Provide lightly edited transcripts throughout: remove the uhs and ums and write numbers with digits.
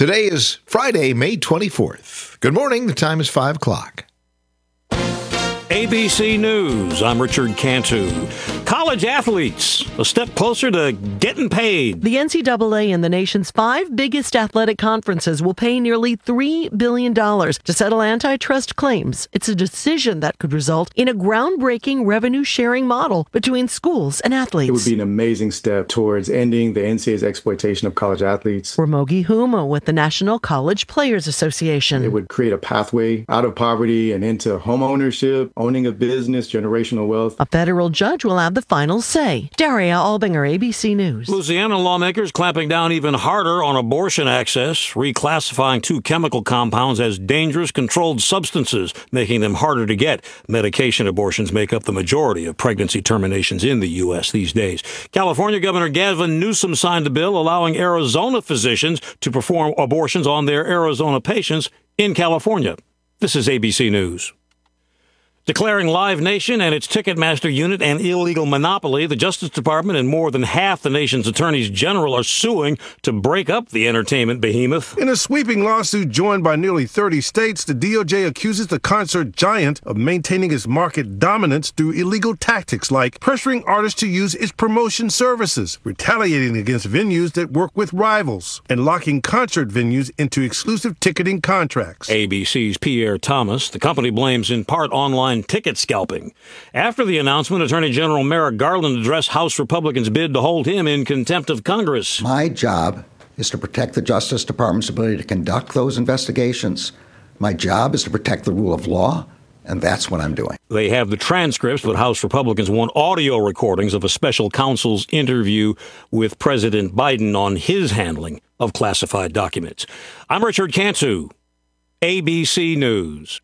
Today is Friday, May 24th. Good morning. The time is 5 o'clock. ABC News, I'm Richard Cantu. College athletes, a step closer to getting paid. The NCAA and the nation's 5 biggest athletic conferences will pay nearly $3 billion to settle antitrust claims. It's a decision that could result in a groundbreaking revenue-sharing model between schools and athletes. It would be an amazing step towards ending the NCAA's exploitation of college athletes. Ramogi Huma with the National College Players Association. It would create a pathway out of poverty and into home ownership, owning a business, generational wealth. A federal judge will have the final say. Daria Albinger, ABC News. Louisiana lawmakers clamping down even harder on abortion access, reclassifying 2 chemical compounds as dangerous controlled substances, making them harder to get. Medication abortions make up the majority of pregnancy terminations in the U.S. these days. California Governor Gavin Newsom signed a bill allowing Arizona physicians to perform abortions on their Arizona patients in California. This is ABC News. Declaring Live Nation and its Ticketmaster unit an illegal monopoly, the Justice Department and more than half the nation's attorneys general are suing to break up the entertainment behemoth. In a sweeping lawsuit joined by nearly 30 states, the DOJ accuses the concert giant of maintaining its market dominance through illegal tactics like pressuring artists to use its promotion services, retaliating against venues that work with rivals, and locking concert venues into exclusive ticketing contracts. ABC's Pierre Thomas. The company blames in part online ticket scalping. After the announcement, Attorney General Merrick Garland addressed House Republicans' bid to hold him in contempt of Congress. My job is to protect the Justice Department's ability to conduct those investigations. My job is to protect the rule of law, and that's what I'm doing. They have the transcripts, but House Republicans want audio recordings of a special counsel's interview with President Biden on his handling of classified documents. I'm Richard Cantu, ABC News.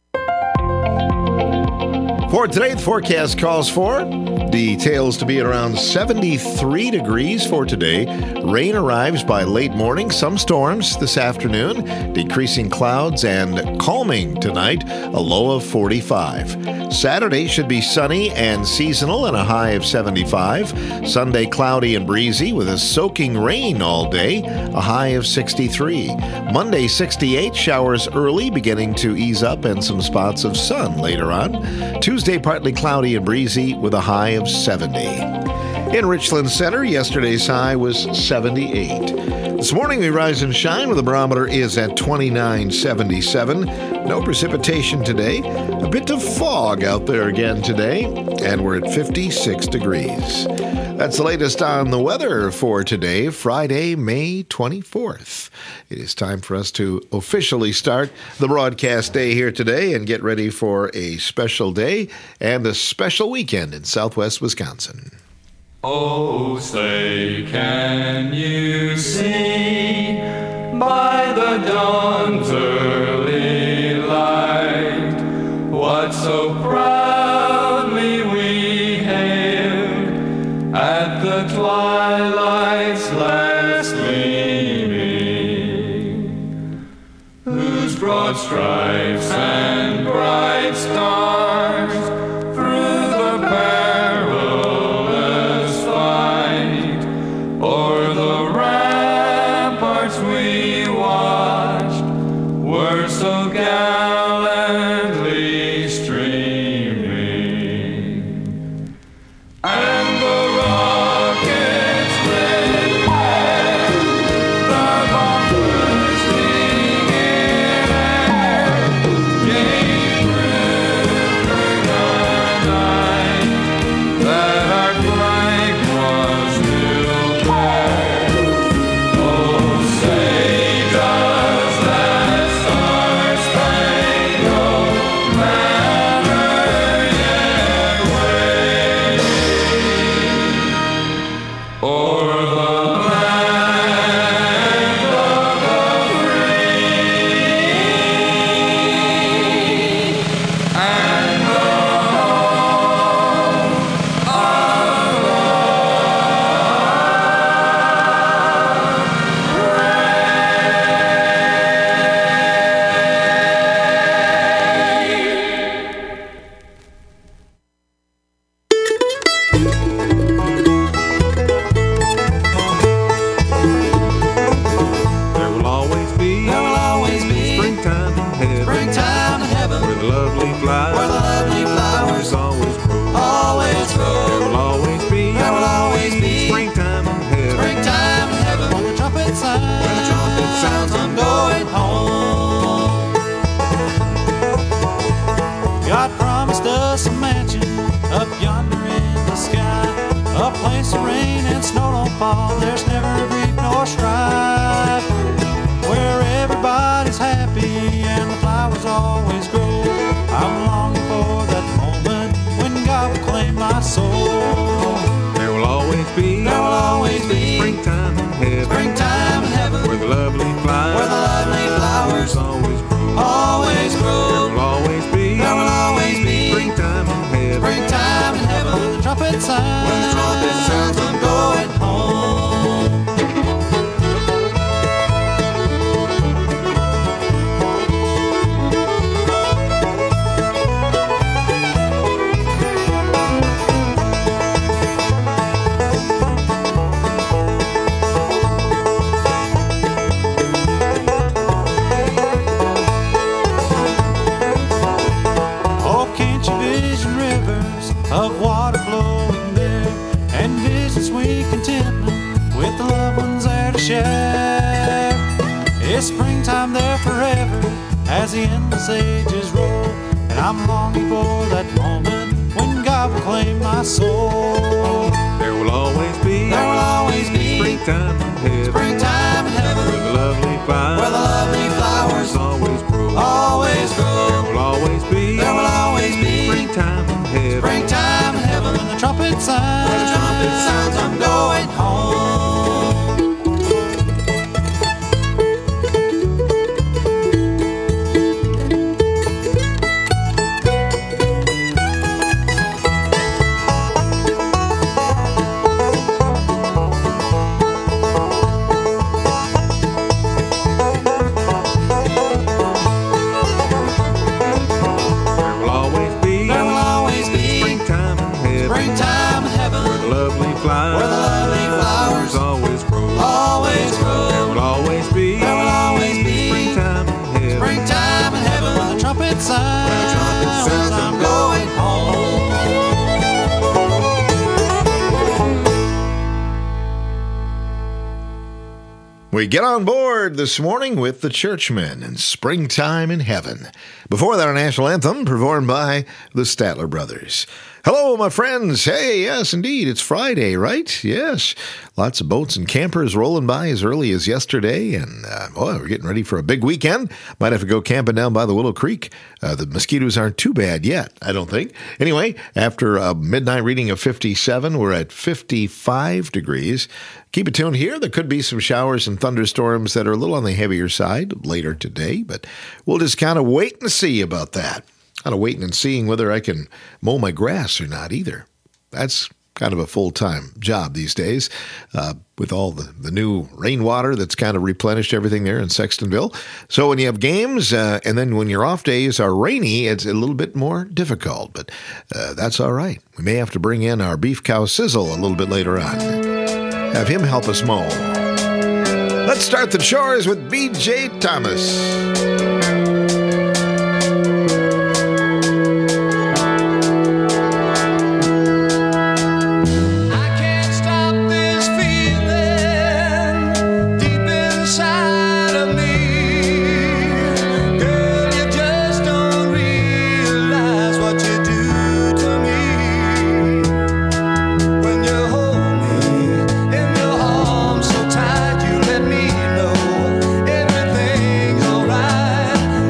For today, the forecast calls for details to be at around 73 degrees for today. Rain arrives by late morning, some storms this afternoon, decreasing clouds and calming tonight, a low of 45. Saturday should be sunny and seasonal and a high of 75. Sunday, cloudy and breezy with a soaking rain all day, a high of 63. Monday, 68, showers early, beginning to ease up and some spots of sun later on. Tuesday, partly cloudy and breezy with a high of 70. In Richland Center, yesterday's high was 78. This morning we rise and shine where the barometer is at 29.77. No precipitation today. A bit of fog out there again today, and we're at 56 degrees. That's the latest on the weather for today, Friday, May 24th. It is time for us to officially start the broadcast day here today and get ready for a special day and a special weekend in Southwest Wisconsin. Oh, say, can you see by the dawn's early light what so proudly we hailed at the twilight's last gleaming, whose broad stripes and bright stars through the perilous fight o'er the ramparts we watched were so gallantly streaming, and the rockets red glare, the bombs bursting in air, gave proof fall, there's never grief nor strife. Where everybody's happy and the flowers always grow. I'm longing for that moment when God will claim my soul. There will always be springtime in heaven, springtime in heaven, where the lovely flowers always grow. There will always be springtime in heaven, springtime in heaven, when the trumpet sounds, I'm going home. Of water flowing there, and vision sweet contentment with the loved ones there to share. It's springtime there forever as the endless ages roll, and I'm longing for that moment when God will claim my soul. There will always be springtime in heaven, springtime in heaven, where the lovely flowers always grow. There will always be springtime in heaven, springtime in heaven, when the trumpet sounds, I'm going home. Flowers always grow. There will always be springtime in heaven, springtime in heaven, when the trumpet sounds, I'm going home. We get on board this morning with the Churchmen and Springtime in Heaven. Before that, our national anthem performed by the Statler Brothers. Hello, my friends. Hey, yes, indeed. It's Friday, right? Yes. Lots of boats and campers rolling by as early as yesterday. And, we're getting ready for a big weekend. Might have to go camping down by the Willow Creek. The mosquitoes aren't too bad yet, I don't think. Anyway, after a midnight reading of 57, we're at 55 degrees. Keep it tuned here. There could be some showers and thunderstorms that are a little on the heavier side later today, but we'll just kind of wait and see about that. Kind of waiting and seeing whether I can mow my grass or not either. That's kind of a full-time job these days with all the new rainwater that's kind of replenished everything there in Sextonville. So when you have games and then when your off days are rainy, it's a little bit more difficult, but that's all right. We may have to bring in our beef cow Sizzle a little bit later on. Have him help us mow. Let's start the chores with B.J. Thomas. Tight, you let me know everything's alright.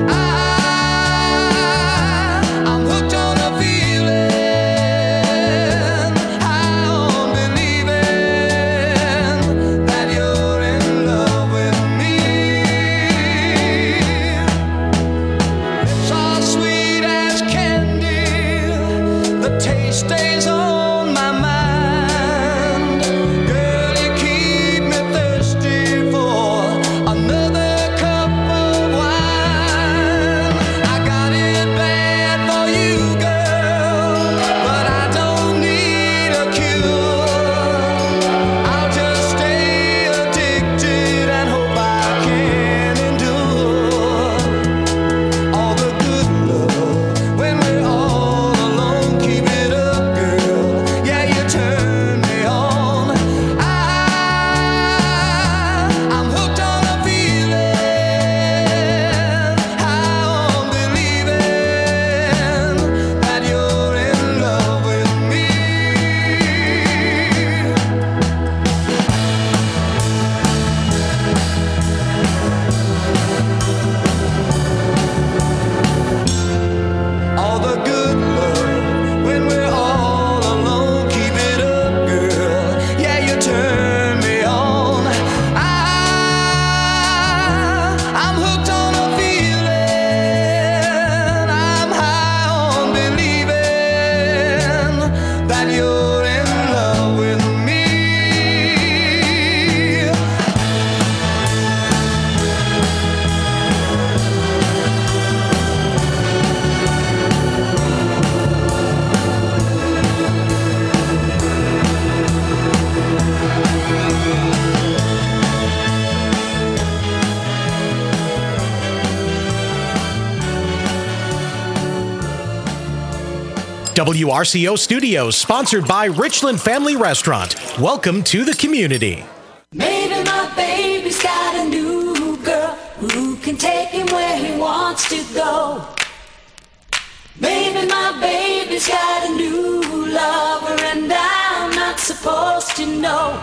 WRCO Studios, sponsored by Richland Family Restaurant. Welcome to the community. Maybe my baby's got a new girl who can take him where he wants to go. Maybe my baby's got a new lover and I'm not supposed to know.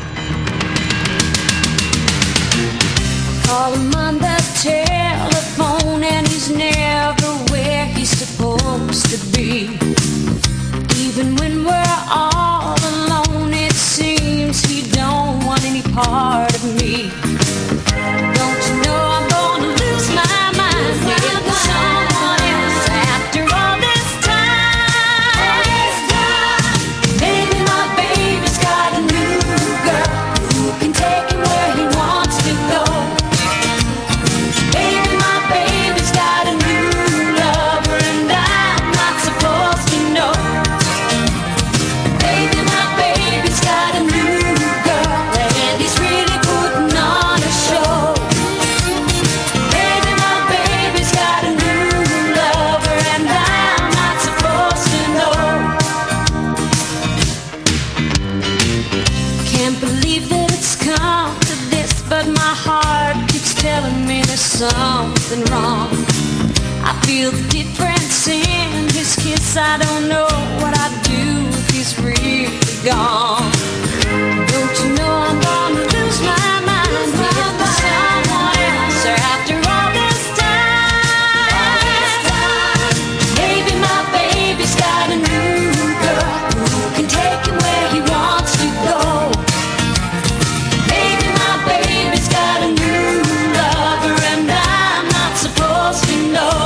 Call him on the telephone and he's never where he's supposed to be. Even when we're all alone, it seems he don't want any part of me. Don't you know I'm gonna lose my mind with someone else after all this time? Maybe my baby's got a new girl who can take him where he wants to go. Maybe my baby's got a new lover and I'm not supposed to know. Maybe my baby's got a new girl and he's really putting on a show. Maybe my baby's got a new lover and I'm not supposed to know. Can't believe that it's come to this, but my heart keeps telling me there's something wrong. I feel the difference in his kiss. I don't know what I'd do if he's really gone. Don't you know I'm gonna lose my mind with someone else after all this time? Maybe my baby's got a new girl who can take him where he wants to go. Maybe my baby's got a new lover and I'm not supposed to know.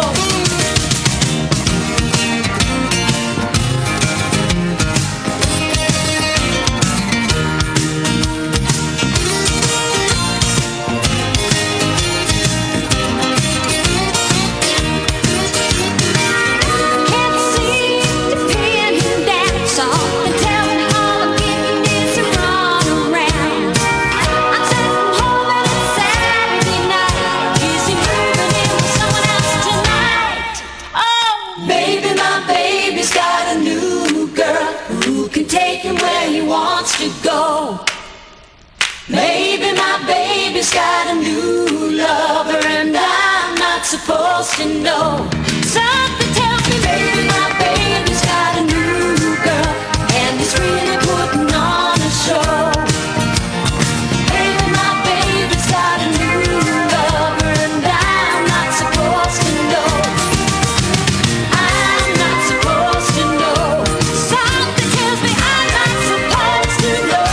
Can't seem to pin him down, so I'm telling all I'm getting is to run around. I'm sitting home and it's Saturday night. Is he moving in with someone else tonight? Oh, maybe my baby's got a new girl who can take him where he wants to go. Maybe my baby's got a new lover and I'm not supposed to know. Something tells me maybe my baby's got a new girl and he's really putting on a show. Maybe my baby's got a new lover and I'm not supposed to know. I'm not supposed to know. Something tells me I'm not supposed to know.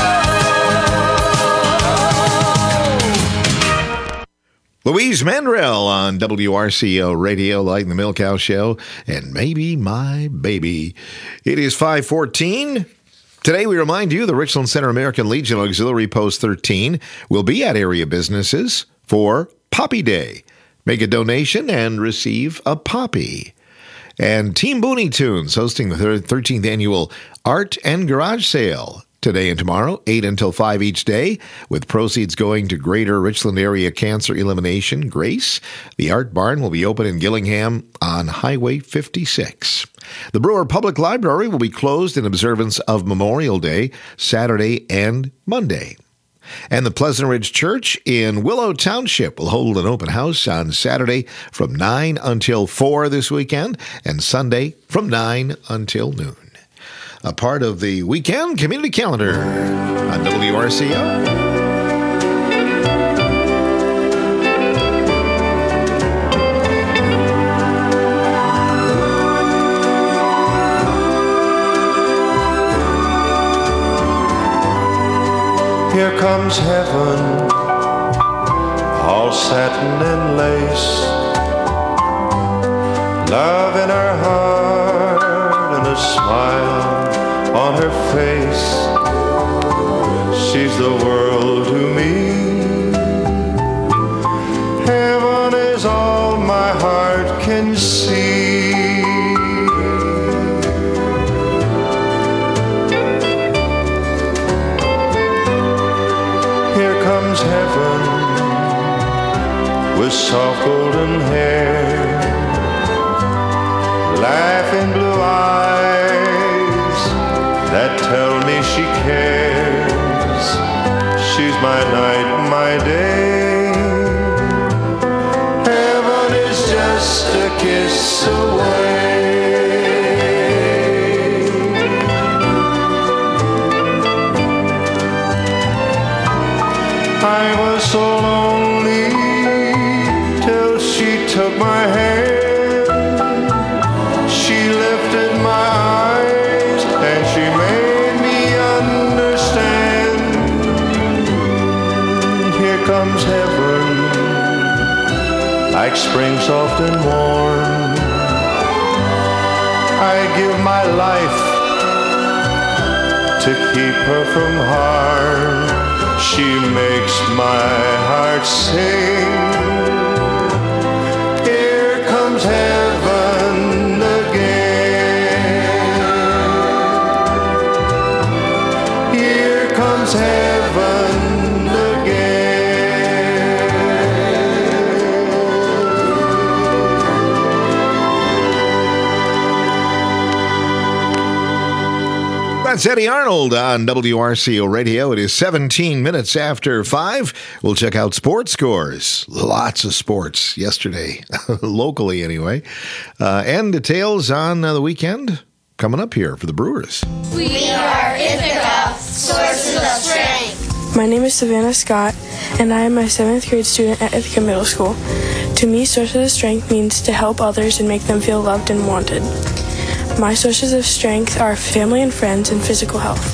Louise Mandrell on WRCO Radio, Light in the Milk House Show, and Maybe My Baby. It is 5:14. Today we remind you the Richland Center American Legion Auxiliary Post 13 will be at area businesses for Poppy Day. Make a donation and receive a poppy. And Team Booney Tunes hosting the 13th annual Art and Garage Sale today and tomorrow, 8 until 5 each day, with proceeds going to Greater Richland Area Cancer Elimination, GRACE. The Art Barn will be open in Gillingham on Highway 56. The Brewer Public Library will be closed in observance of Memorial Day, Saturday and Monday. And the Pleasant Ridge Church in Willow Township will hold an open house on Saturday from 9 until 4 this weekend, and Sunday from 9 until noon. A part of the weekend community calendar on WRCO. Here comes heaven, all satin and lace, love in her heart and a smile on her face. She's the world to me. Heaven is all my heart can see. Here comes heaven with soft golden hair, laughing blue eyes my night, my day. Heaven is just a kiss away. I was so lonely till she took my hand. She lifted my eyes and she made me understand. Here comes heaven, like spring soft and warm. I give my life to keep her from harm. She makes my heart sing. Here comes heaven again. Here comes heaven again. That's Eddie Arnold on WRCO Radio. It is 17 minutes after 5. We'll check out sports scores. Lots of sports yesterday, locally anyway. And details on the weekend coming up here for the Brewers. We are Ithaca, sources of strength. My name is Savannah Scott, and I am a 7th grade student at Ithaca Middle School. To me, sources of strength means to help others and make them feel loved and wanted. My sources of strength are family and friends and physical health.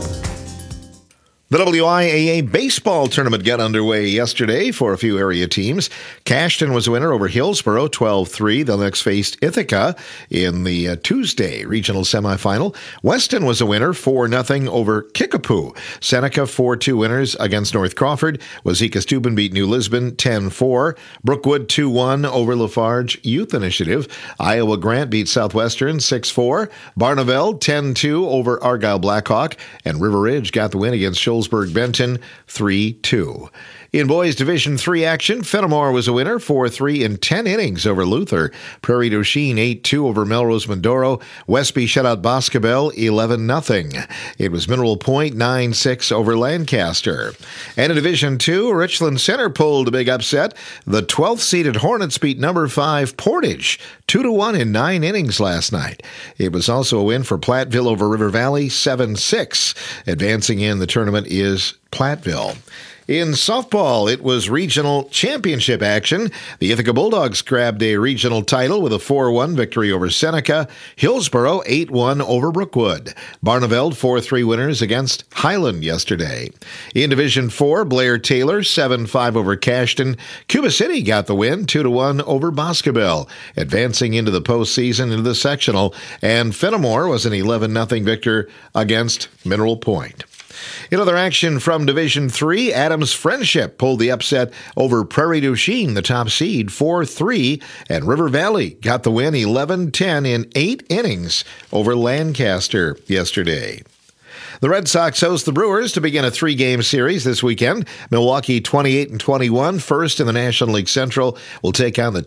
The WIAA baseball tournament got underway yesterday for a few area teams. Cashton was a winner over Hillsboro, 12-3. They'll next face Ithaca in the Tuesday regional semifinal. Weston was a winner, 4-0 over Kickapoo. Seneca, 4-2 winners against North Crawford. Wazeeka Steuben beat New Lisbon, 10-4. Brookwood, 2-1 over Lafarge Youth Initiative. Iowa Grant beat Southwestern, 6-4. Barneveld, 10-2 over Argyle Blackhawk. And River Ridge got the win against Shullsburg Benton, 3-2. In boys Division III action, Fenimore was a winner, 4-3 in 10 innings over Luther. Prairie du Chien, 8-2 over Melrose Mindoro. Westby shut out Boscobel, 11-0. It was Mineral Point, 9-6 over Lancaster. And in Division II, Richland Center pulled a big upset. The 12th-seeded Hornets beat number 5 Portage, 2-1 in 9 innings last night. It was also a win for Platteville over River Valley, 7-6. Advancing in the tournament is Platteville. In softball, it was regional championship action. The Ithaca Bulldogs grabbed a regional title with a 4-1 victory over Seneca. Hillsboro 8-1 over Brookwood. Barneveld 4-3 winners against Highland yesterday. In Division IV, Blair Taylor 7-5 over Cashton. Cuba City got the win 2-1 over Boscobel, advancing into the postseason into the sectional. And Fenimore was an 11-0 victor against Mineral Point. In other action from Division III, Adams Friendship pulled the upset over Prairie du Chien, the top seed, 4-3, and River Valley got the win 11-10 in 8 innings over Lancaster yesterday. The Red Sox host the Brewers to begin a 3-game series this weekend. Milwaukee 28-21, first in the National League Central, will take on the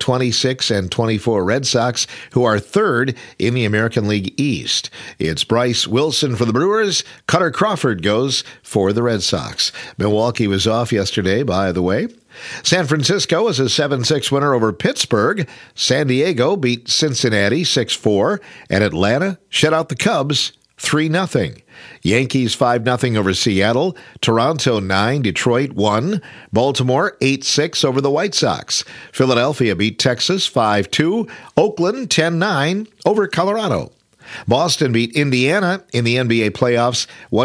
26-24 Red Sox, who are third in the American League East. It's Bryce Wilson for the Brewers. Cutter Crawford goes for the Red Sox. Milwaukee was off yesterday, by the way. San Francisco is a 7-6 winner over Pittsburgh. San Diego beat Cincinnati 6-4, and Atlanta shut out the Cubs 3-0. Yankees 5-0 over Seattle. Toronto 9, Detroit 1. Baltimore 8-6 over the White Sox. Philadelphia beat Texas 5-2. Oakland 10-9 over Colorado. Boston beat Indiana in the NBA playoffs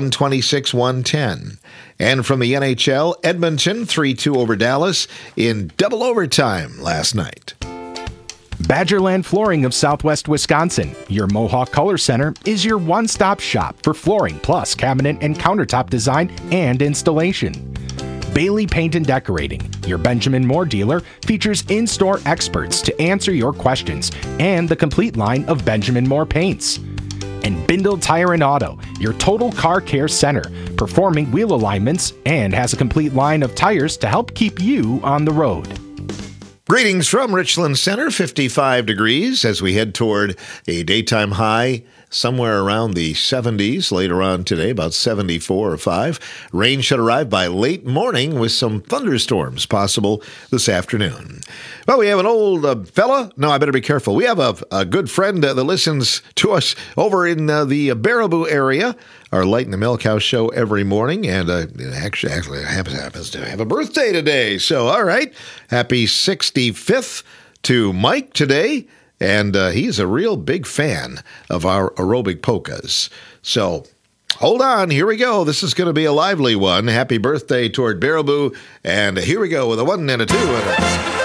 126-110. And from the NHL, Edmonton 3-2 over Dallas in double overtime last night. Badgerland Flooring of Southwest Wisconsin, your Mohawk Color Center, is your one-stop shop for flooring plus cabinet and countertop design and installation. Bailey Paint and Decorating, your Benjamin Moore dealer, features in-store experts to answer your questions and the complete line of Benjamin Moore paints. And Bindle Tire and Auto, your total car care center, performing wheel alignments and has a complete line of tires to help keep you on the road. Greetings from Richland Center, 55 degrees as we head toward a daytime high somewhere around the 70s later on today, about 74 or 5. Rain should arrive by late morning with some thunderstorms possible this afternoon. Well, we have an old fella. No, I better be careful. We have a good friend that listens to us over in the Baraboo area, our Light in the Milk House show every morning, and actually happens to have a birthday today. So, all right, happy 65th to Mike today. And he's a real big fan of our aerobic polkas. So hold on, here we go. This is going to be a lively one. Happy birthday toward Baraboo. And here we go with a 1 and a 2 and a...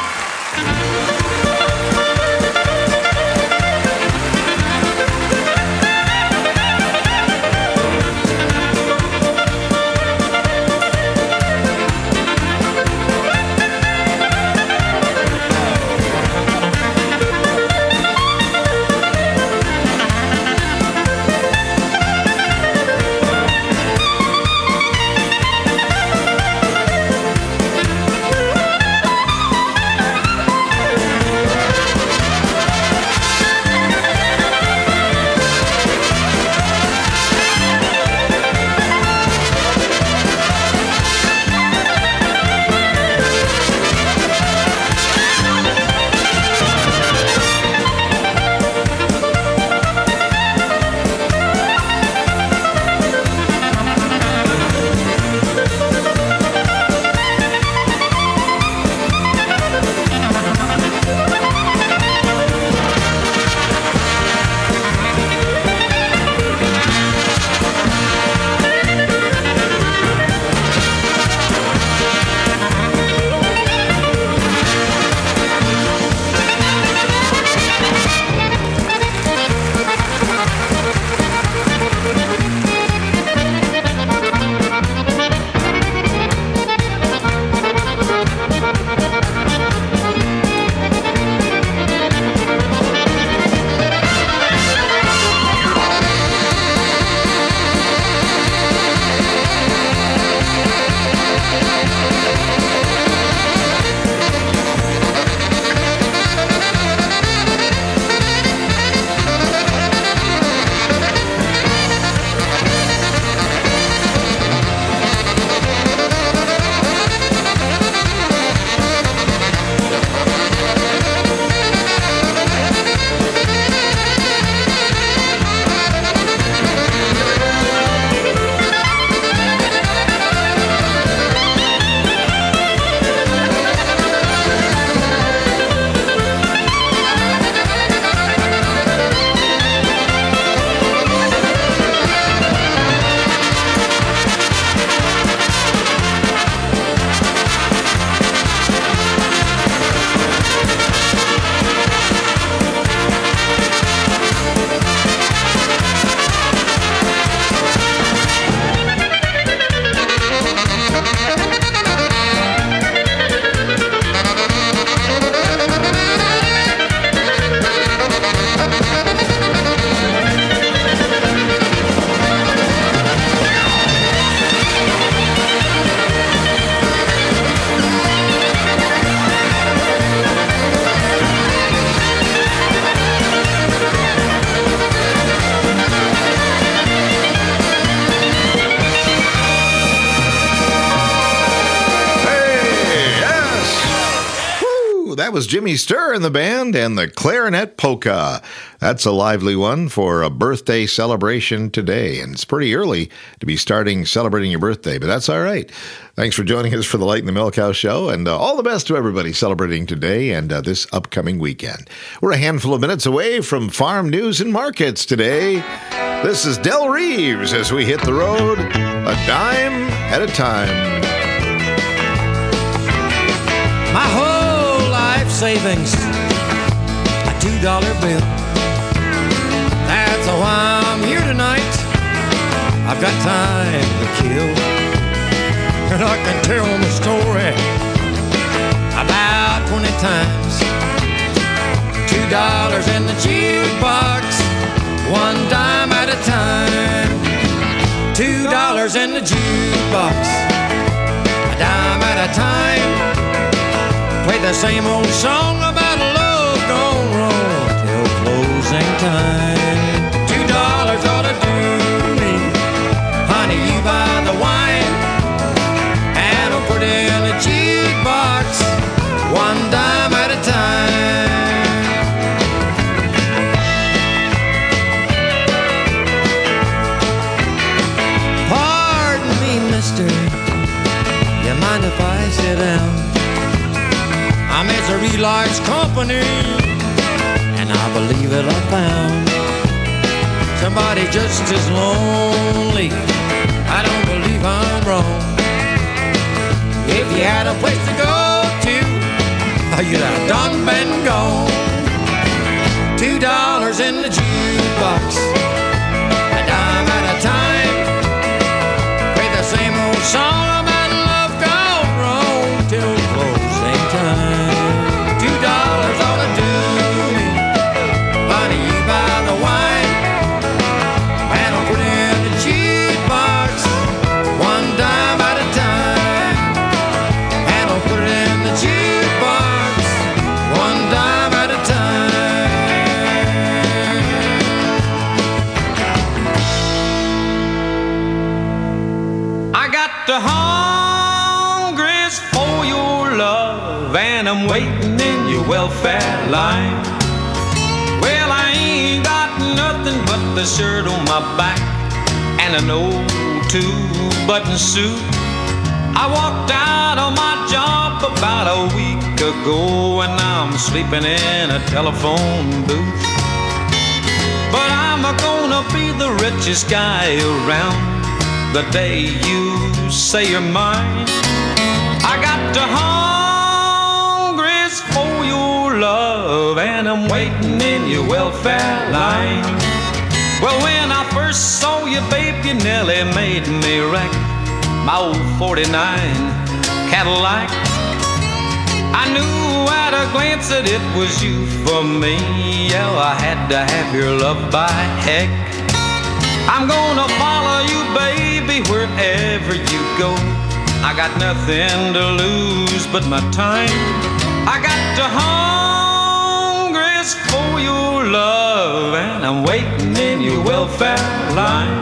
That was Jimmy Sturr and the band and the Clarinet Polka. That's a lively one for a birthday celebration today. And it's pretty early to be starting celebrating your birthday, but that's all right. Thanks for joining us for the Light in the Milk House show, and all the best to everybody celebrating today and this upcoming weekend. We're a handful of minutes away from farm news and markets today. This is Del Reeves as we hit the road a dime at a time. My whole life savings, a $2 bill. That's why I'm here tonight. I've got time to kill, and I can tell my story about 20 times. $2 in the jukebox, one dime at a time. $2 in the jukebox, a dime at a time. Play the same old song about love gone wrong till closing time. $2 ought to do me. Honey, you buy the wine and I'll put it in the jukebox, one dime at a time. Pardon me, mister, you mind if I sit down? I'm misery likes company, and I believe that I found somebody just as lonely. I don't believe I'm wrong. If you had a place to go to, you'd have done been gone. $2 in the jukebox, a dime at a time. Play the same old song about love gone wrong till closing time. $2 ought to do me. Honey, you buy the wine and I'll put it in the jukebox, one dime at a time. And I'll put it in the jukebox, one dime at a time. I got the hungers for your love, and I'm waiting in your welfare line. Well, I ain't got nothing but the shirt on my back and an old two-button suit. I walked out on my job about a week ago, and I'm sleeping in a telephone booth. But I'm gonna be the richest guy around the day you say you're mine. I got the hungers for your love, and I'm waiting in your welfare line. Well, when I first saw you, babe, you nearly made me wreck my old 49 Cadillac. I knew at a glance that it was you for me. Yeah, I had to have your love by heck. I'm gonna follow you, baby, wherever you go. I got nothing to lose but my time. I got the hungers for your love, and I'm waiting in your welfare line.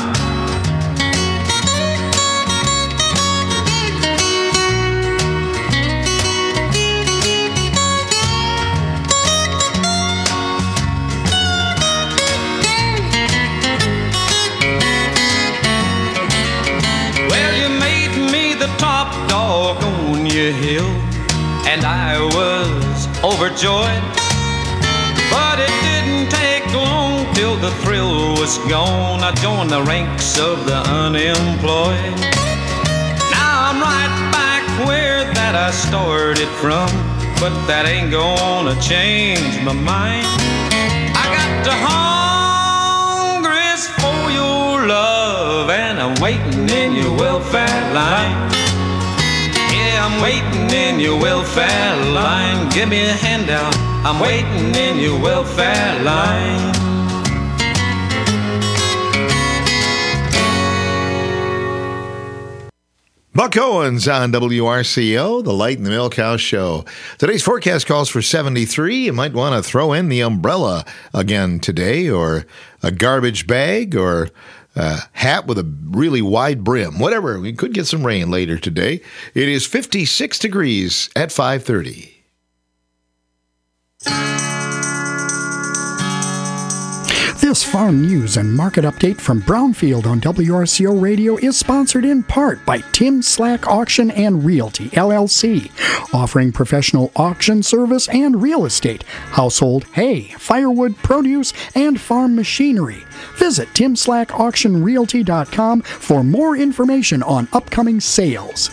Top dog on your hill, and I was overjoyed. But it didn't take long till the thrill was gone. I joined the ranks of the unemployed. Now I'm right back where that I started from, but that ain't gonna change my mind. I got the hungers for your love, and I'm waiting in your welfare line. Yeah, I'm waiting in your welfare line. Give me a handout, I'm waiting in your welfare line. Buck Owens on WRCO, the Light in the Milk House Show. Today's forecast calls for 73. You might want to throw in the umbrella again today, or a garbage bag, or a hat with a really wide brim. Whatever. We could get some rain later today. It is 56 degrees at 5:30. This farm news and market update from Brownfield on WRCO Radio is sponsored in part by Tim Slack Auction and Realty, LLC, offering professional auction service and real estate, household hay, firewood, produce, and farm machinery. Visit TimSlackAuctionRealty.com for more information on upcoming sales.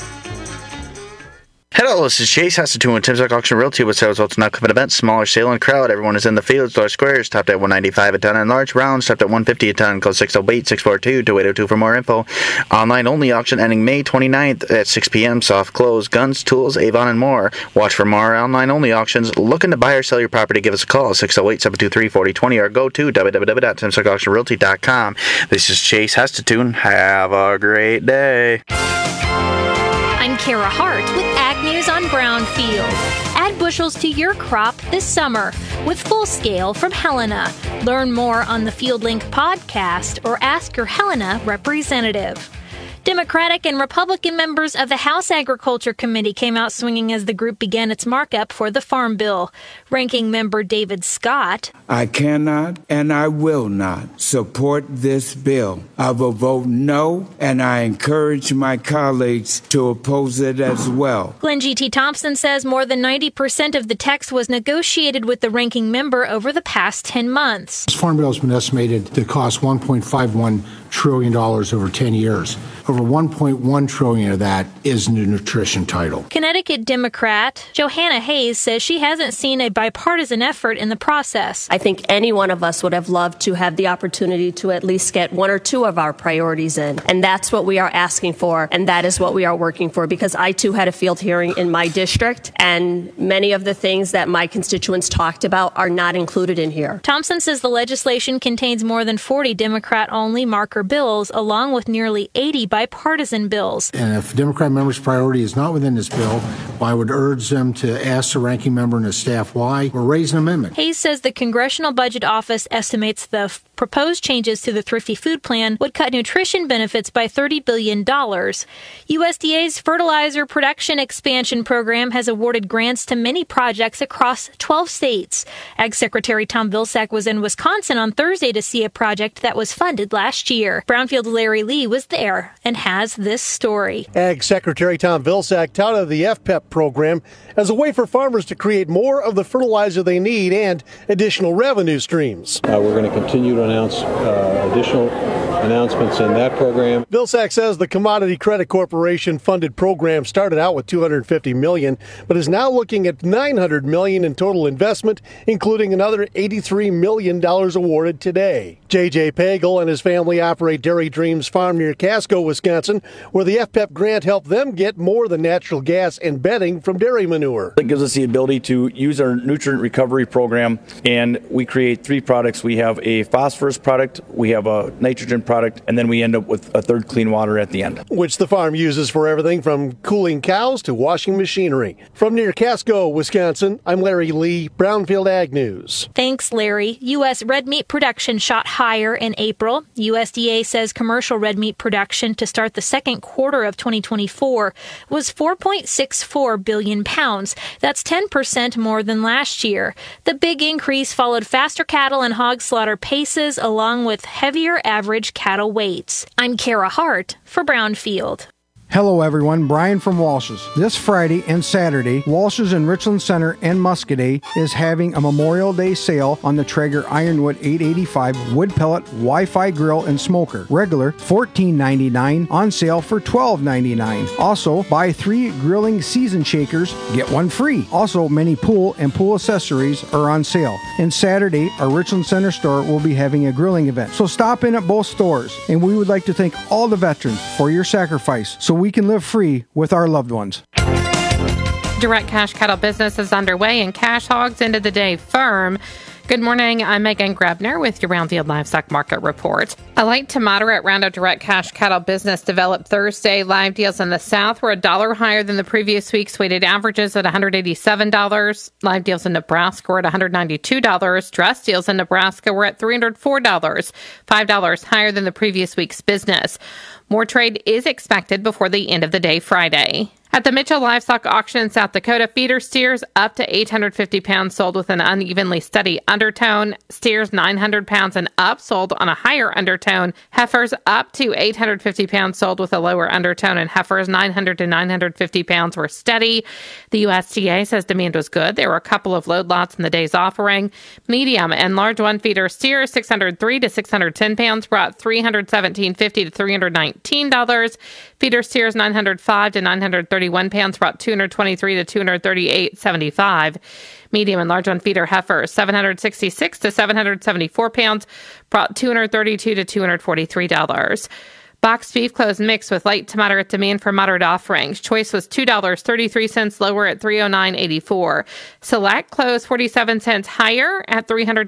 Hello, this is Chase Hastatoon with Tim Slack Auction Realty with sales results, not clipping events, smaller sale and crowd. Everyone is in the fields. Large squares topped at $195 a ton, and large rounds topped at $150 a ton. Call 608-642-2802 for more info. Online only auction ending May 29th at 6 p.m. Soft close, guns, tools, Avon, and more. Watch for more online only auctions. Looking to buy or sell your property? Give us a call 608-723-4020 or go to www.timslackauctionrealty.com. This is Chase Hastatoon. Have a great day. I'm Kara Hart with Ag News on Brownfield. Add bushels to your crop this summer with Full Scale from Helena. Learn more on the FieldLink podcast or ask your Helena representative. Democratic and Republican members of the House Agriculture Committee came out swinging as the group began its markup for the Farm Bill. Ranking Member David Scott. I cannot and I will not support this bill. I will vote no, and I encourage my colleagues to oppose it as well. Glenn G.T. Thompson says more than 90% of the text was negotiated with the ranking member over the past 10 months. This Farm Bill has been estimated to cost $1.51 trillion over 10 years. Over $1.1 trillion of that is in the nutrition title. Connecticut Democrat Johanna Hayes says she hasn't seen a bipartisan effort in the process. I think any one of us would have loved to have the opportunity to at least get one or two of our priorities in. And that's what we are asking for, and that is what we are working for, because I too had a field hearing in my district, and many of the things that my constituents talked about are not included in here. Thompson says the legislation contains more than 40 Democrat-only marker bills, along with nearly 80 bipartisan bills. And if Democrat members' priority is not within this bill, I would urge them to ask the ranking member and his staff why or raise an amendment. Hayes says the Congressional Budget Office estimates the proposed changes to the Thrifty Food Plan would cut nutrition benefits by $30 billion. USDA's Fertilizer Production Expansion Program has awarded grants to many projects across 12 states. Ag Secretary Tom Vilsack was in Wisconsin on Thursday to see a project that was funded last year. Brownfield's Larry Lee was there and has this story. Ag Secretary Tom Vilsack touted the FPEP program as a way for farmers to create more of the fertilizer they need and additional revenue streams. We're going to continue to announce additional announcements in that program. Vilsack says the Commodity Credit Corporation funded program started out with $250 million, but is now looking at $900 million in total investment, including another $83 million awarded today. J.J. Pagel and his family operate Dairy Dreams Farm near Casco, Wisconsin, where the FPEP grant helped them get more than natural gas and bedding from dairy manure. It gives us the ability to use our nutrient recovery program, and we create three products. We have a phosphorus product, we have a nitrogen product, and then we end up with a third clean water at the end. Which the farm uses for everything from cooling cows to washing machinery. From near Casco, Wisconsin, I'm Larry Lee, Brownfield Ag News. Thanks, Larry. U.S. red meat production shot higher in April. USDA says commercial red meat production to start the second quarter of 2024 was 4.64 billion pounds. That's 10% more than last year. The big increase followed faster cattle and hog slaughter paces along with heavier average cattle weights. I'm Kara Hart for Brownfield. Hello everyone, Brian from Walsh's. This Friday and Saturday, Walsh's in Richland Center and Muscadet is having a Memorial Day sale on the Traeger Ironwood 885 wood pellet Wi-Fi grill and smoker. Regular $14.99, on sale for $12.99. Also, buy 3 grilling season shakers, get 1 free. Also, many pool and pool accessories are on sale. And Saturday, our Richland Center store will be having a grilling event. So stop in at both stores. And we would like to thank all the veterans for your sacrifice so we can live free with our loved ones. Direct cash cattle business is underway and cash hogs ended the day firm. Good morning, I'm Megan Grebner with your Brownfield Livestock Market Report. A light to moderate round of direct cash cattle business developed Thursday. Live deals in the South were $1 higher than the previous week's weighted averages at $187. Live deals in Nebraska were at $192. Dress deals in Nebraska were at $304, $5 higher than the previous week's business. More trade is expected before the end of the day Friday. At the Mitchell Livestock Auction in South Dakota, feeder steers up to 850 pounds sold with an unevenly steady undertone. Steers 900 pounds and up sold on a higher undertone. Heifers up to 850 pounds sold with a lower undertone, and heifers 900 to 950 pounds were steady. The USDA says demand was good. There were a couple of load lots in the day's offering. Medium and large one feeder steers 603 to 610 pounds brought $317.50 to $319. Feeder steers 905 to 931 pounds brought $223 to $238.75. Medium and large on feeder heifers 766 to 774 pounds brought $232 to $243. Boxed beef closed mixed with light to moderate demand for moderate offerings. Choice was $2.33 lower at $309.84. Select closed 47 cents higher at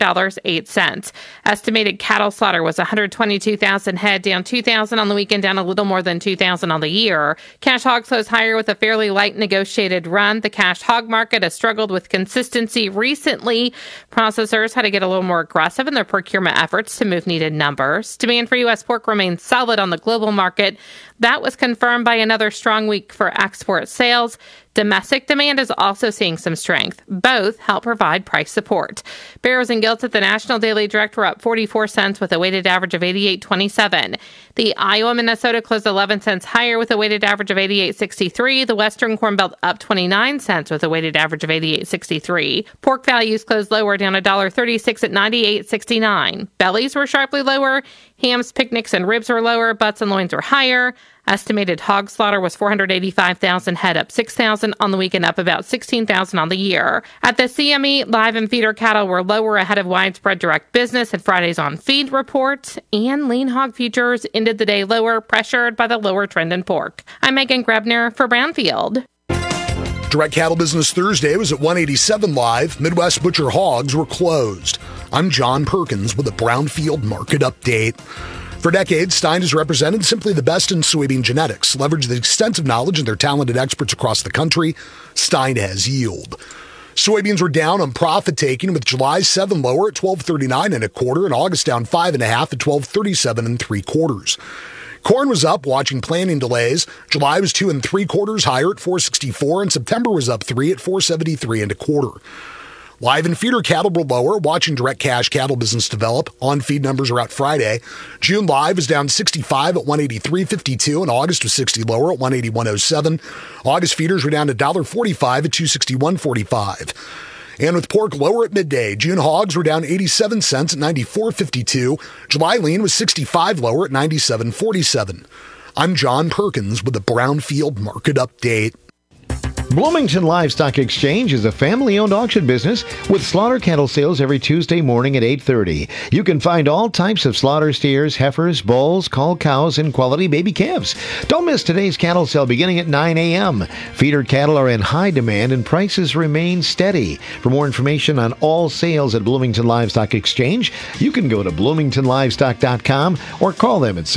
$300.08. Estimated cattle slaughter was 122,000 head, down 2,000 on the weekend, down a little more than 2,000 on the year. Cash hog closed higher with a fairly light negotiated run. The cash hog market has struggled with consistency recently. Processors had to get a little more aggressive in their procurement efforts to move needed numbers. Demand for U.S. pork remains solid on the global market. That was confirmed by another strong week for export sales. Domestic demand is also seeing some strength. Both help provide price support. Barrows and Gilts at the National Daily Direct were up 44 cents with a weighted average of 88.27. The Iowa Minnesota closed 11 cents higher with a weighted average of 88.63. The Western Corn Belt up 29 cents with a weighted average of 88.63. Pork values closed lower, down $1.36 at 98.69. Bellies were sharply lower. Hams, picnics, and ribs were lower. Butts and loins were higher. Estimated hog slaughter was 485,000 head, up 6,000 on the weekend, up about 16,000 on the year. At the CME, live and feeder cattle were lower ahead of widespread direct business at Friday's on-feed report, and lean hog futures ended the day lower, pressured by the lower trend in pork. I'm Megan Grebner for Brownfield. Direct Cattle Business Thursday was at 187 Live. Midwest Butcher Hogs were closed. I'm John Perkins with a Brownfield Market Update. For decades, Stein has represented simply the best in soybean genetics. Leverage the extensive knowledge and their talented experts across the country. Stein has yield. Soybeans were down on profit taking, with July 7 lower at 12.39 1/4 and August down 5.5 at 12.37 3/4. Corn was up, watching planting delays. July was 2 3/4 higher at 4.64, and September was up 3 at 4.73 1/4. Live and feeder cattle were lower, watching direct cash cattle business develop. On-feed numbers are out Friday. June live was down 65 at 183.52, and August was 60 lower at 181.07. August feeders were down $1.45 at 261.45. And with pork lower at midday, June hogs were down 87 cents at 94.52. July lean was 65 lower at 97.47. I'm John Perkins with the Brownfield Market Update. Bloomington Livestock Exchange is a family-owned auction business with slaughter cattle sales every Tuesday morning at 8:30. You can find all types of slaughter steers, heifers, bulls, cull cows, and quality baby calves. Don't miss today's cattle sale beginning at 9 a.m. Feeder cattle are in high demand and prices remain steady. For more information on all sales at Bloomington Livestock Exchange, you can go to bloomingtonlivestock.com or call them at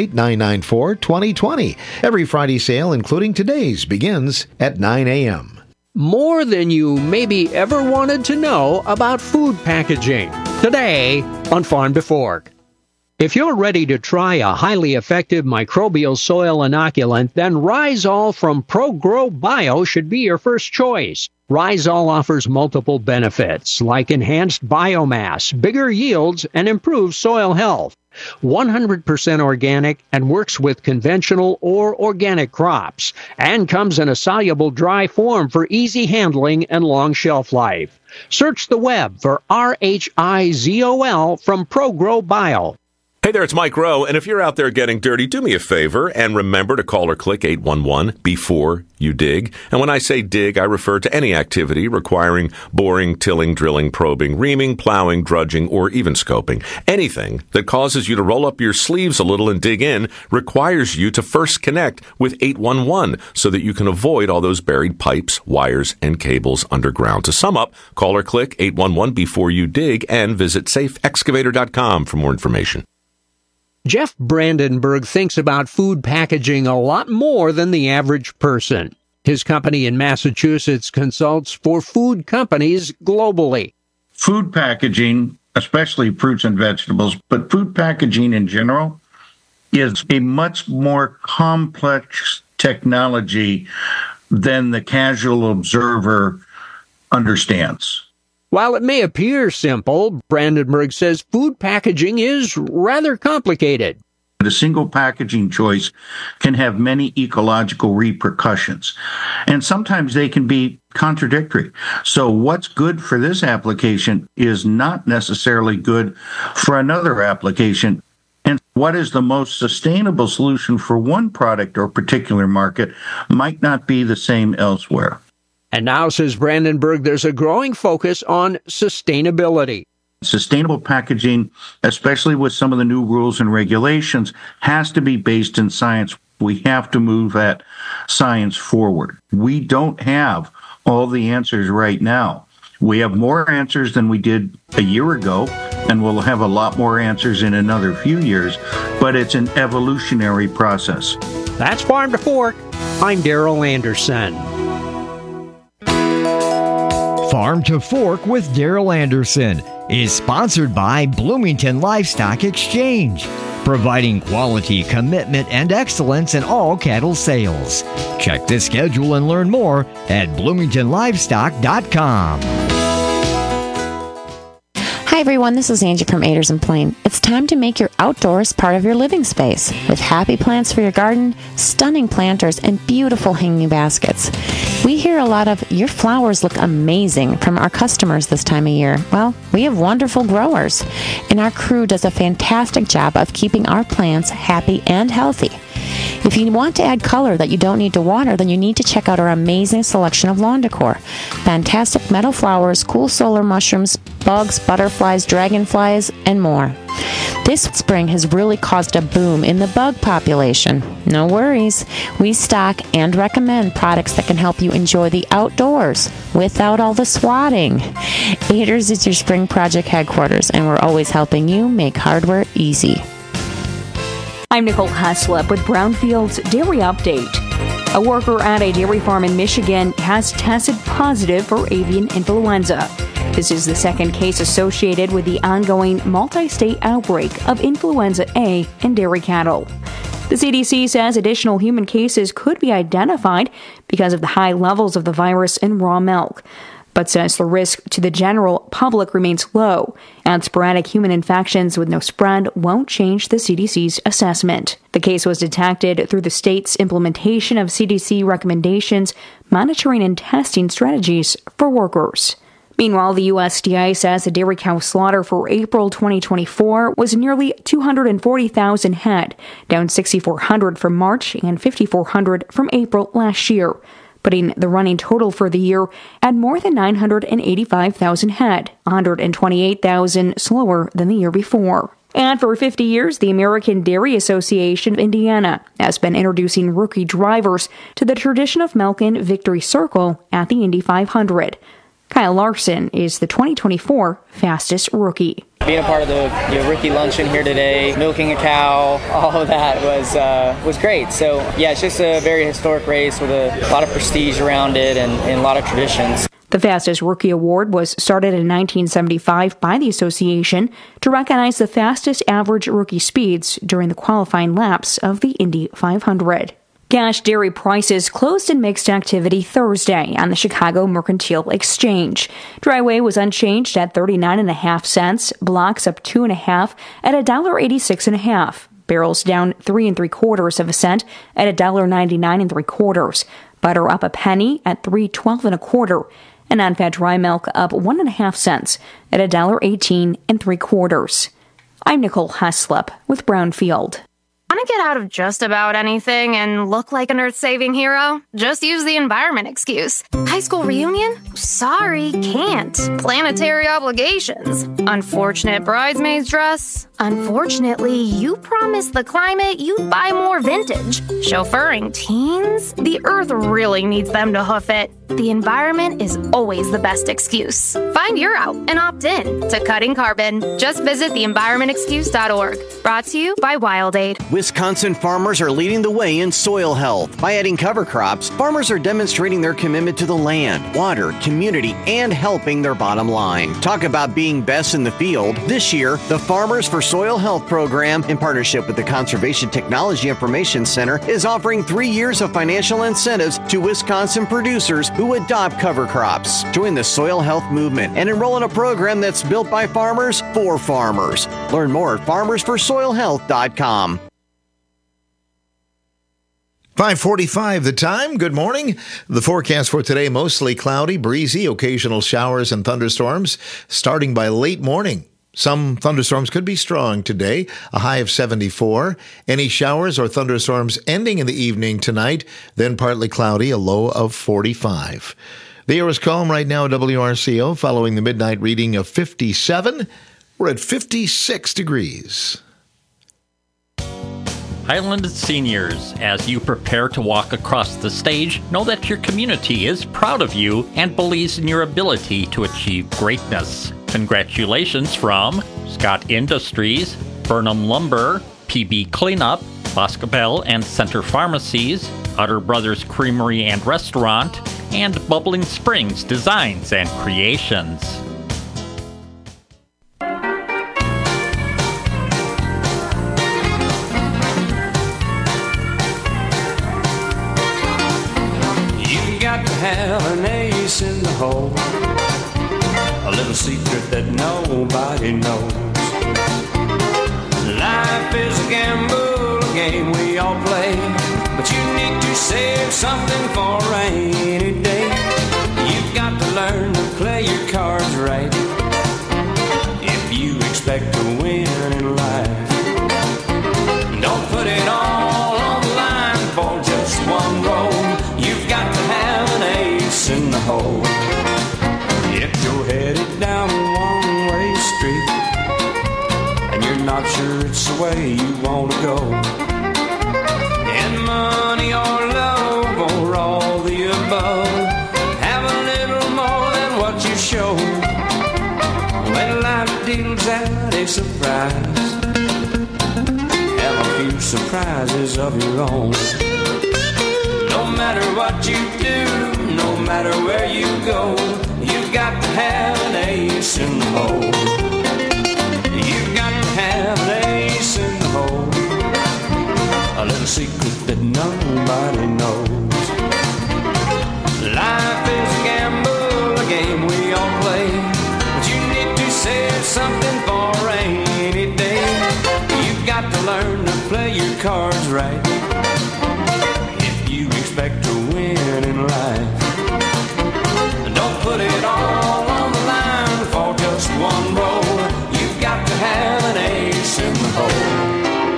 608-994-2020. Every Friday sale, including today's, begins at 9 a.m. More than you maybe ever wanted to know about food packaging. Today on Farm to Fork. If you're ready to try a highly effective microbial soil inoculant, then Rhizol from ProGrow Bio should be your first choice. Rhizol offers multiple benefits like enhanced biomass, bigger yields, and improved soil health. 100% organic and works with conventional or organic crops, and comes in a soluble dry form for easy handling and long shelf life. Search the web for RHIZOL from ProGrow Bio. Hey there, it's Mike Rowe, and if you're out there getting dirty, do me a favor and remember to call or click 811 before you dig. And when I say dig, I refer to any activity requiring boring, tilling, drilling, probing, reaming, plowing, drudging, or even scoping. Anything that causes you to roll up your sleeves a little and dig in requires you to first connect with 811 so that you can avoid all those buried pipes, wires, and cables underground. To sum up, call or click 811 before you dig and visit safeexcavator.com for more information. Jeff Brandenburg thinks about food packaging a lot more than the average person. His company in Massachusetts consults for food companies globally. Food packaging, especially fruits and vegetables, but food packaging in general, is a much more complex technology than the casual observer understands. While it may appear simple, Brandenburg says food packaging is rather complicated. A single packaging choice can have many ecological repercussions, and sometimes they can be contradictory. So what's good for this application is not necessarily good for another application. And what is the most sustainable solution for one product or particular market might not be the same elsewhere. And now, says Brandenburg, there's a growing focus on sustainability. Sustainable packaging, especially with some of the new rules and regulations, has to be based in science. We have to move that science forward. We don't have all the answers right now. We have more answers than we did a year ago, and we'll have a lot more answers in another few years, but it's an evolutionary process. That's Farm to Fork. I'm Daryl Anderson. Farm to Fork with Daryl Anderson is sponsored by Bloomington Livestock Exchange, providing quality, commitment, and excellence in all cattle sales. Check the schedule and learn more at bloomingtonlivestock.com. Hi everyone, this is Angie from Aders and Plain. It's time to make your outdoors part of your living space with happy plants for your garden, stunning planters, and beautiful hanging baskets. We hear a lot of, your flowers look amazing from our customers this time of year. Well, we have wonderful growers, and our crew does a fantastic job of keeping our plants happy and healthy. If you want to add color that you don't need to water, then you need to check out our amazing selection of lawn decor. Fantastic meadow flowers, cool solar mushrooms, bugs, butterflies, dragonflies, and more. This spring has really caused a boom in the bug population. No worries. We stock and recommend products that can help you enjoy the outdoors without all the swatting. Aders is your spring project headquarters, and we're always helping you make hardware easy. I'm Nicole Haslip with Brownfield's Dairy Update. A worker at a dairy farm in Michigan has tested positive for avian influenza. This is the second case associated with the ongoing multi-state outbreak of influenza A in dairy cattle. The CDC says additional human cases could be identified because of the high levels of the virus in raw milk, but says the risk to the general public remains low, and sporadic human infections with no spread won't change the CDC's assessment. The case was detected through the state's implementation of CDC recommendations, monitoring and testing strategies for workers. Meanwhile, the USDA says the dairy cow slaughter for April 2024 was nearly 240,000 head, down 6,400 from March and 5,400 from April last year, putting the running total for the year at more than 985,000 head, 128,000 slower than the year before. And for 50 years, the American Dairy Association of Indiana has been introducing rookie drivers to the tradition of milking Victory Circle at the Indy 500. Kyle Larson is the 2024 fastest rookie. Being a part of the rookie luncheon here today, milking a cow, all of that was great. So yeah, it's just a very historic race with a lot of prestige around it and a lot of traditions. The Fastest Rookie Award was started in 1975 by the association to recognize the fastest average rookie speeds during the qualifying laps of the Indy 500. Cash dairy prices closed in mixed activity Thursday on the Chicago Mercantile Exchange. Dry whey was unchanged at 39.5 cents, blocks up 2.5 at $1.86.5, barrels down 3 3/4 cents at $1.99 3/4, butter up a penny at $3.12 1/4, and non-fat dry milk up 1.5 cents at $1.18 3/4. I'm Nicole Haslip with Brownfield. Want to get out of just about anything and look like an earth-saving hero? Just use the environment excuse. High school reunion? Sorry, can't. Planetary obligations. Unfortunate bridesmaid's dress? Unfortunately, you promised the climate you'd buy more vintage. Chauffeuring teens? The earth really needs them to hoof it. The environment is always the best excuse. Find your out and opt in to Cutting Carbon. Just visit theenvironmentexcuse.org. Brought to you by WildAid. Wisconsin farmers are leading the way in soil health. By adding cover crops, farmers are demonstrating their commitment to the land, water, community, and helping their bottom line. Talk about being best in the field. This year, the Farmers for Soil Health program, in partnership with the Conservation Technology Information Center, is offering 3 years of financial incentives to Wisconsin producers who adopt cover crops. Join the soil health movement and enroll in a program that's built by farmers for farmers. Learn more at farmersforsoilhealth.com. 5:45 the time. Good morning. The forecast for today, mostly cloudy, breezy, occasional showers and thunderstorms starting by late morning. Some thunderstorms could be strong today, a high of 74. Any showers or thunderstorms ending in the evening tonight, then partly cloudy, a low of 45. The air is calm right now at WRCO following the midnight reading of 57. We're at 56 degrees. Highland seniors, as you prepare to walk across the stage, know that your community is proud of you and believes in your ability to achieve greatness. Congratulations from Scott Industries, Burnham Lumber, PB Cleanup, Boscobel and Center Pharmacies, Utter Brothers Creamery and Restaurant, and Bubbling Springs Designs and Creations. Have an ace in the hole, a little secret that nobody knows. Life is a gamble, a game we all play, but you need to save something for a rainy day. You've got to learn to play your cards right if you expect to win in life. Don't put it all on the line for just one roll. You've got to have an ace in the hole. If you're headed down a one-way street and you're not sure it's the way you want to go, and money or love or all the above, have a little more than what you show. When life deals out a surprise, have a few surprises of your own. No matter what you do, no matter where you go, you've got to have an ace in the hole. You've got to have an ace in the hole, a little secret that nobody knows. Life is a gamble, a game we all play, but you need to save something for a rainy day. You've got to learn to play your cards right if you expect to win in life. Don't put it all on the line for just one roll. You've got to have an ace in the hole.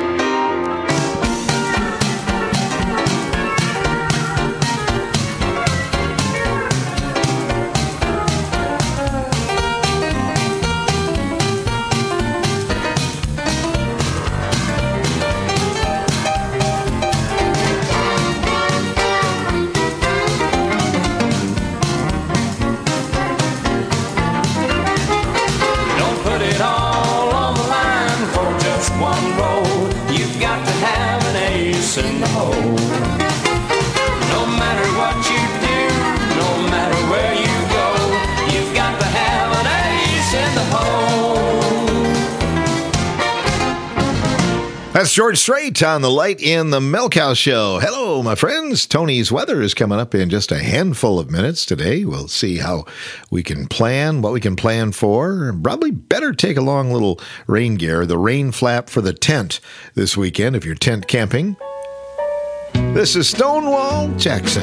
In the hole. No matter what you do, no matter where you go, you've got to have an ace in the hole. That's George Strait on the Light in the Melkow Show. Hello, my friends. Tony's weather is coming up in just a handful of minutes today. We'll see how we can plan, what we can plan for. Probably better take along a little rain gear, the rain flap for the tent this weekend if you're tent camping. This is Stonewall Jackson.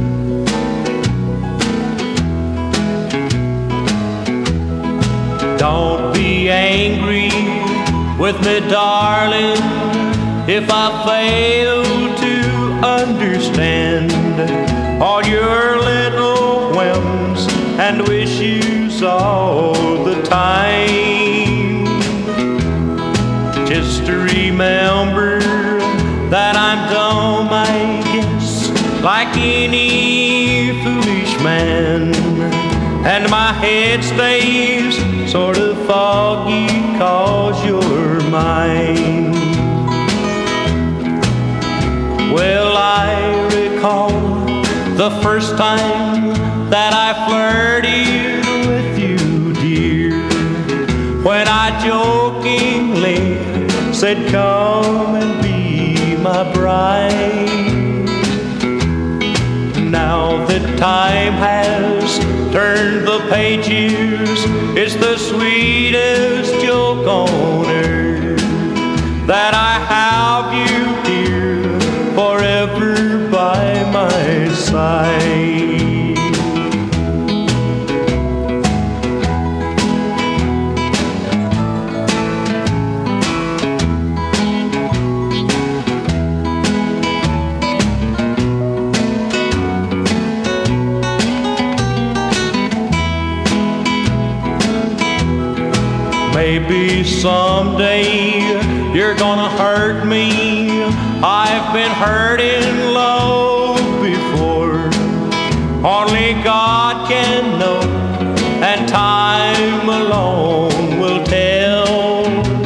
Don't be angry with me, darling, if I fail to understand all your little whims and wishes all the time. Just to remember that I'm dumb, I guess, like any foolish man, and my head stays sort of foggy 'cause you're mine. Well, I recall the first time that I flirted with you, dear, when I jokingly said, come and be my bride. Now that time has turned the pages, it's the sweetest joke on earth that I have you, dear, forever by my side. Maybe someday you're gonna hurt me. I've been hurt in love before. Only God can know, and time alone will tell.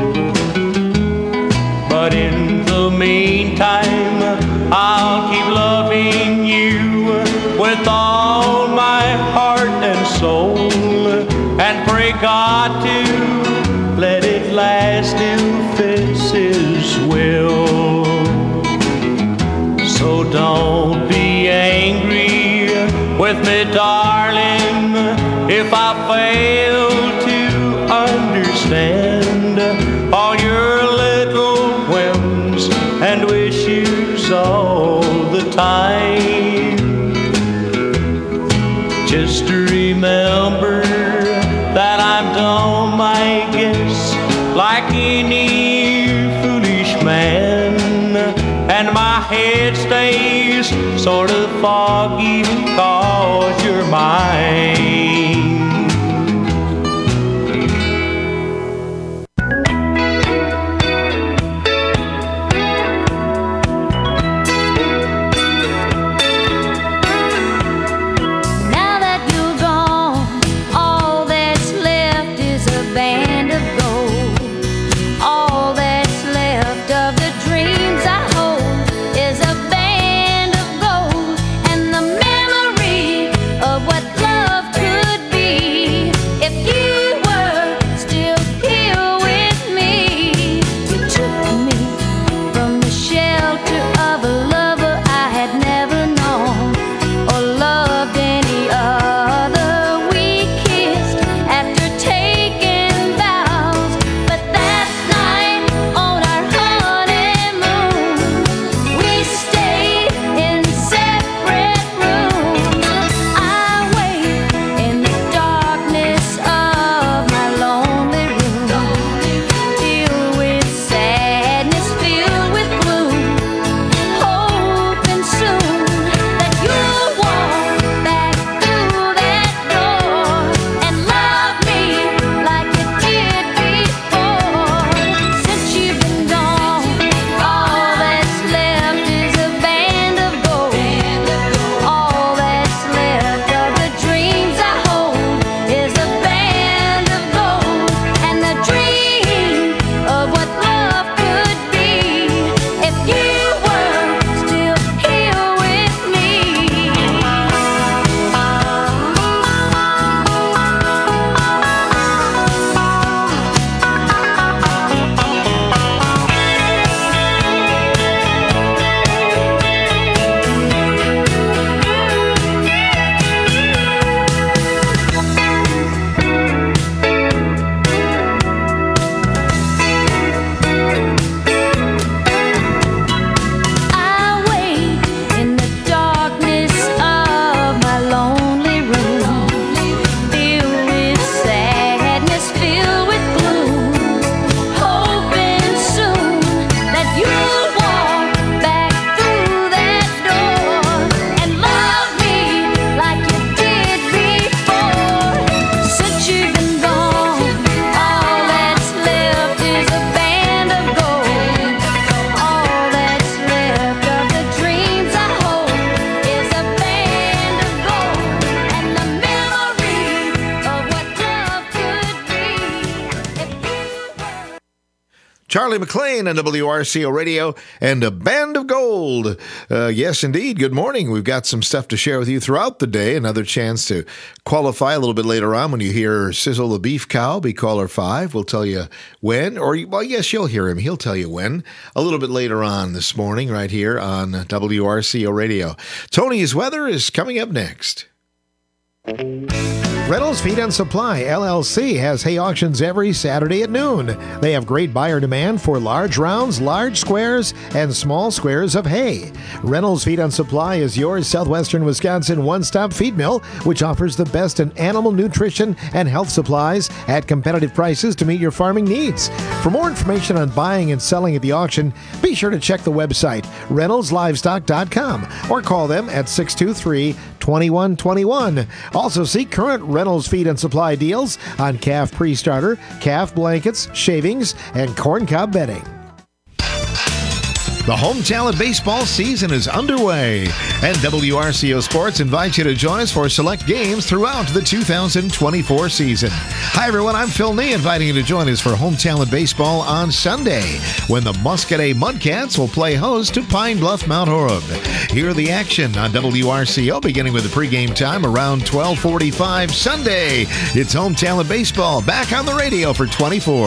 But in the meantime, I'll keep loving you with all my heart and soul, and pray God to let it last if it's His will. So don't be angry with me, darling, if I fail to understand all your little whims and wishes all the time. Just remember that I'm dumb, I guess, like any foolish man, and my head stays sort of foggy because you're mine. Now that you're gone, all that's left is a band of gold. All that's left of the dreams I hold is a band of gold, and the memory of what love could be if you were still here with me. You took me from the shelter of a lover I had never known or loved any other. We kissed after taking vows, but that night on our honeymoon, we stayed in separate rooms. I wait in the darkness of my lonely room, filled with sadness, filled with gloom, hoping soon that you'll walk back through that door and love me like you did before. Since you've been gone, all that's left is a band of gold. All that's left of the dreams I hold is a band of gold, and the dream of what love could be if you were still here with me. I wait in the darkness of my lonely room, filled with sadness, filled with gloom, hoping soon that you'll walk back through that door and love me like you did before. Since you've been gone, all that's left is a band of gold. All that's left of the dreams I hold is a band of gold, and the memory of what love could be if you were. Charlie McLean on WRCO Radio and a band of gold. Yes, indeed. Good morning. We've got some stuff to share with you throughout the day. Another chance to qualify a little bit later on when you hear Sizzle the Beef Cow be caller 5. We'll tell you when, or, well, yes, you'll hear him. He'll tell you when a little bit later on this morning right here on WRCO Radio. Tony's weather is coming up next. Reynolds Feed and Supply, LLC, has hay auctions every Saturday at noon. They have great buyer demand for large rounds, large squares, and small squares of hay. Reynolds Feed and Supply is your southwestern Wisconsin one-stop feed mill, which offers the best in animal nutrition and health supplies at competitive prices to meet your farming needs. For more information on buying and selling at the auction, be sure to check the website, reynoldslivestock.com, or call them at 623-2121. Also see current Reynolds Feed and Supply deals on calf pre-starter, calf blankets, shavings, and corncob bedding. The Home Talent Baseball season is underway, and WRCO Sports invites you to join us for select games throughout the 2024 season. Hi, everyone. I'm Phil Nee, inviting you to join us for Home Talent Baseball on Sunday, when the Muscadet Mudcats will play host to Pine Bluff Mount Horeb. Hear the action on WRCO, beginning with the pregame time around 12:45 Sunday. It's Home Talent Baseball, back on the radio for 24.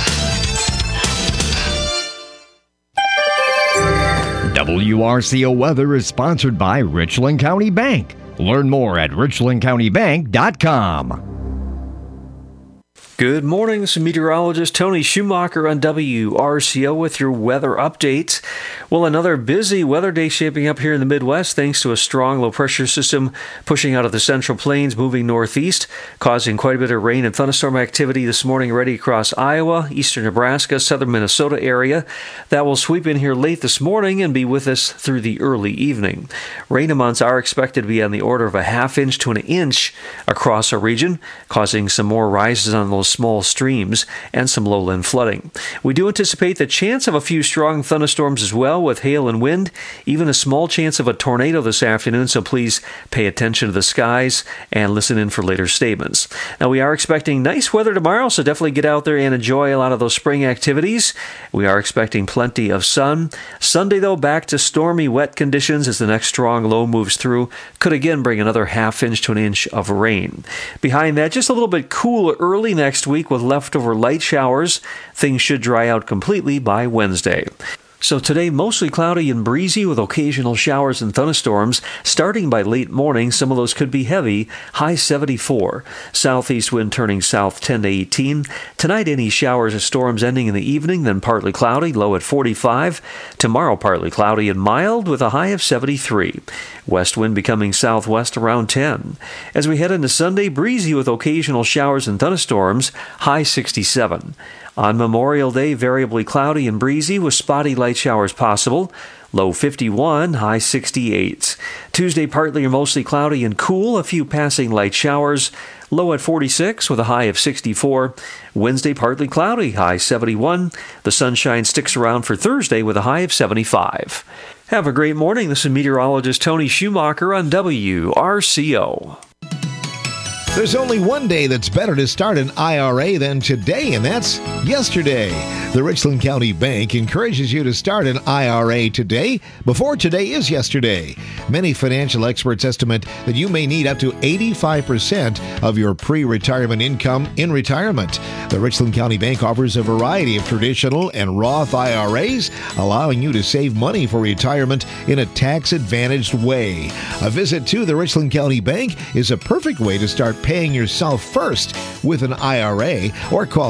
WRCO Weather is sponsored by Richland County Bank. Learn more at richlandcountybank.com. Good morning, this is meteorologist Tony Schumacher on WRCO with your weather update. Well, another busy weather day shaping up here in the Midwest thanks to a strong low-pressure system pushing out of the Central Plains, moving northeast, causing quite a bit of rain and thunderstorm activity this morning already across Iowa, eastern Nebraska, southern Minnesota area. That will sweep in here late this morning and be with us through the early evening. Rain amounts are expected to be on the order of a half inch to an inch across our region, causing some more rises on those small streams and some lowland flooding. We do anticipate the chance of a few strong thunderstorms as well, with hail and wind, even a small chance of a tornado this afternoon, so please pay attention to the skies and listen in for later statements. Now, we are expecting nice weather tomorrow, so definitely get out there and enjoy a lot of those spring activities. We are expecting plenty of sun. Sunday, though, back to stormy, wet conditions as the next strong low moves through. Could again bring another half inch to an inch of rain. Behind that, just a little bit cooler early next week with leftover light showers. Things should dry out completely by Wednesday. So today, mostly cloudy and breezy with occasional showers and thunderstorms. Starting by late morning, some of those could be heavy, high 74. Southeast wind turning south 10 to 18. Tonight, any showers or storms ending in the evening, then partly cloudy, low at 45. Tomorrow, partly cloudy and mild with a high of 73. West wind becoming southwest around 10. As we head into Sunday, breezy with occasional showers and thunderstorms, high 67. On Memorial Day, variably cloudy and breezy with spotty light showers possible. Low 51, high 68. Tuesday, partly or mostly cloudy and cool, a few passing light showers. Low at 46 with a high of 64. Wednesday, partly cloudy, high 71. The sunshine sticks around for Thursday with a high of 75. Have a great morning. This is meteorologist Tony Schumacher on WRCO. There's only one day that's better to start an IRA than today, and that's yesterday. The Richland County Bank encourages you to start an IRA today before today is yesterday. Many financial experts estimate that you may need up to 85% of your pre-retirement income in retirement. The Richland County Bank offers a variety of traditional and Roth IRAs, allowing you to save money for retirement in a tax-advantaged way. A visit to the Richland County Bank is a perfect way to start paying yourself first with an IRA, or call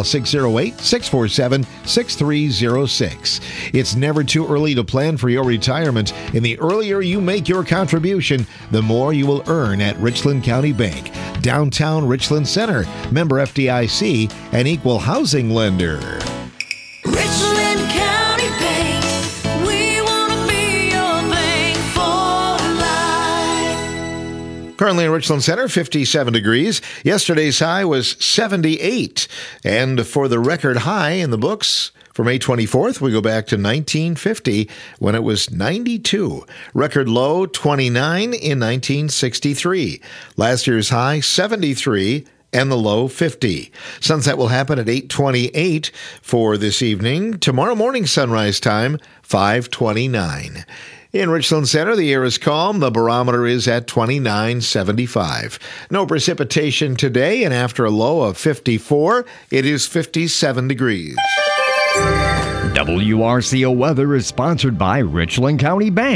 608-647-6306. It's never too early to plan for your retirement, and the earlier you make your contribution, the more you will earn at Richland County Bank, downtown Richland Center, member FDIC, and equal housing lender. Richland County Bank, we want to be your bank for life. Currently in Richland Center, 57 degrees. Yesterday's high was 78. And for the record high in the books for May 24th, we go back to 1950 when it was 92. Record low, 29 in 1963. Last year's high, 73. And the low 50. Sunset will happen at 8:28 for this evening. Tomorrow morning sunrise time, 5:29. In Richland Center, the air is calm. The barometer is at 29.75. No precipitation today, and after a low of 54, it is 57 degrees. WRCO Weather is sponsored by Richland County Bank.